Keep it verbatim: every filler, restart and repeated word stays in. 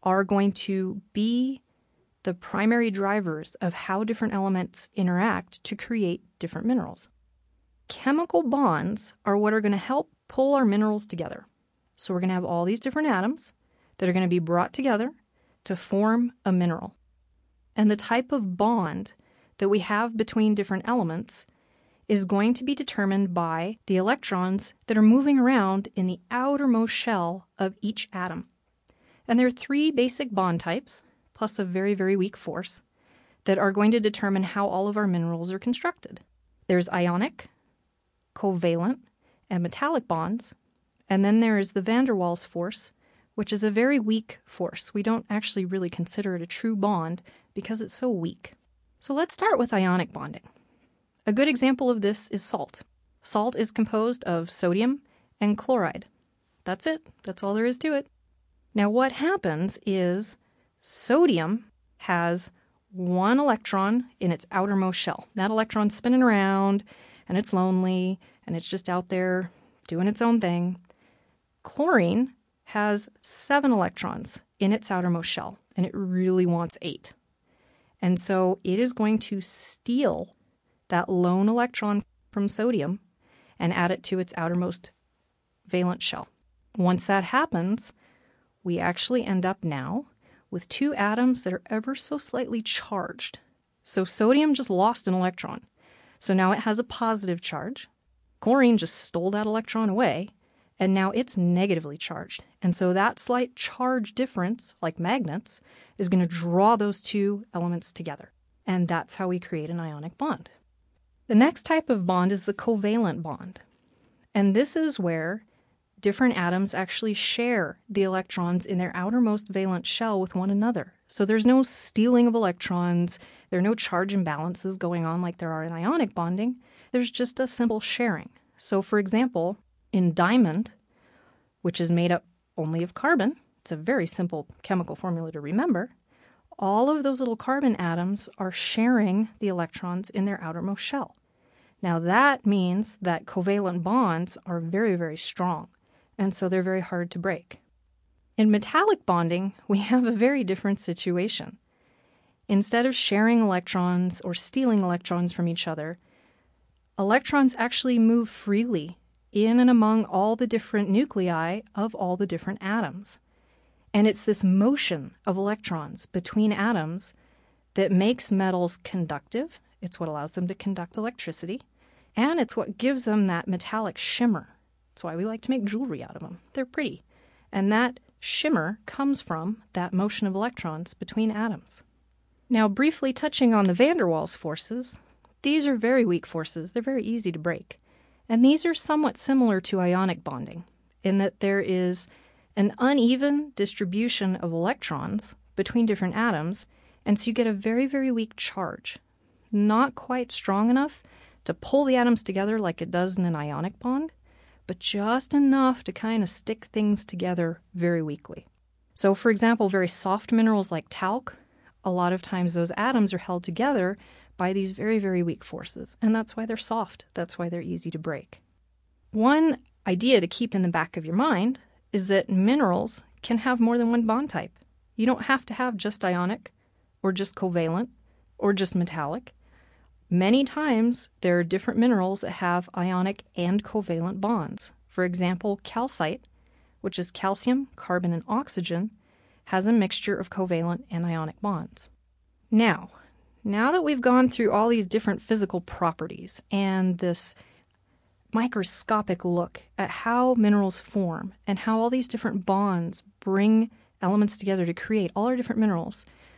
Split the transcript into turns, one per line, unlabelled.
are going to be the primary drivers of how different elements interact to create different minerals. Chemical bonds are what are going to help pull our minerals together. So we're going to have all these different atoms that are going to be brought together to form a mineral. And the type of bond that we have between different elements is going to be determined by the electrons that are moving around in the outermost shell of each atom. And there are three basic bond types, plus a very, very weak force, that are going to determine how all of our minerals are constructed. There's ionic, covalent, and metallic bonds. And then there is the van der Waals force, which is a very weak force. We don't actually really consider it a true bond because it's so weak. So let's start with ionic bonding. A good example of this is salt. Salt is composed of sodium and chloride. That's it. That's all there is to it. Now what happens is sodium has one electron in its outermost shell. That electron's spinning around, and it's lonely, and it's just out there doing its own thing. Chlorine has seven electrons in its outermost shell, and it really wants eight. And so it is going to steal that lone electron from sodium and add it to its outermost valence shell. Once that happens, we actually end up now with two atoms that are ever so slightly charged. So sodium just lost an electron. So now it has a positive charge. Chlorine just stole that electron away, and now it's negatively charged. And so that slight charge difference, like magnets, is going to draw those two elements together. And that's how we create an ionic bond. The next type of bond is the covalent bond. And this is where different atoms actually share the electrons in their outermost valence shell with one another. So there's no stealing of electrons, there are no charge imbalances going on like there are in ionic bonding. There's just a simple sharing. So for example, in diamond, which is made up only of carbon, it's a very simple chemical formula to remember, all of those little carbon atoms are sharing the electrons in their outermost shell. Now that means that covalent bonds are very, very strong, and so they're very hard to break. In metallic bonding, we have a very different situation. Instead of sharing electrons or stealing electrons from each other, electrons actually move freely in and among all the different nuclei of all the different atoms. And it's this motion of electrons between atoms that makes metals conductive. It's what allows them to conduct electricity. And it's what gives them that metallic shimmer. That's why we like to make jewelry out of them. They're pretty. And that shimmer comes from that motion of electrons between atoms. Now, briefly touching on the van der Waals forces, these are very weak forces. They're very easy to break. And these are somewhat similar to ionic bonding in that there is an uneven distribution of electrons between different atoms, and so you get a very, very weak charge. Not quite strong enough to pull the atoms together like it does in an ionic bond, but just enough to kind of stick things together very weakly. So for example, very soft minerals like talc, a lot of times those atoms are held together by these very, very weak forces, and that's why they're soft. That's why they're easy to break. One idea to keep in the back of your mind is that minerals can have more than one bond type. You don't have to have just ionic, or just covalent, or just metallic. Many times there are different minerals that have ionic and covalent bonds. For example, calcite, which is calcium, carbon, and oxygen, has a mixture of covalent and ionic bonds. Now, now that we've gone through all these different physical properties and this microscopic look at how minerals form and how all these different bonds bring elements together to create all our different minerals,